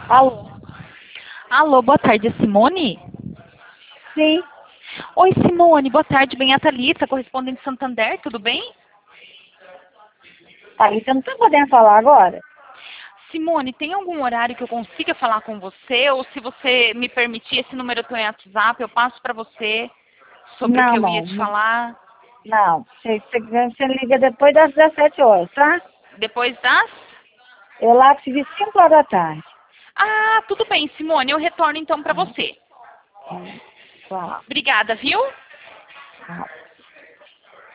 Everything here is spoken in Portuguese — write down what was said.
Alô? Alô, boa tarde, é Simone? Sim. Oi, Simone, boa tarde, bem a Thalita, correspondente de Santander, tudo bem? Thalita, eu não tô podendo falar agora? Simone, tem algum horário que eu consiga falar com você? Ou se você me permitir, esse número eu tenho em WhatsApp, eu passo para você sobre o que Não, eu ia não. te falar Não. Você liga depois das 17 horas, tá? depois das... Eu lá te vi 5 horas da tarde. Ah, tudo bem, Simone, eu retorno então para você. Tchau. Obrigada, viu? Tchau.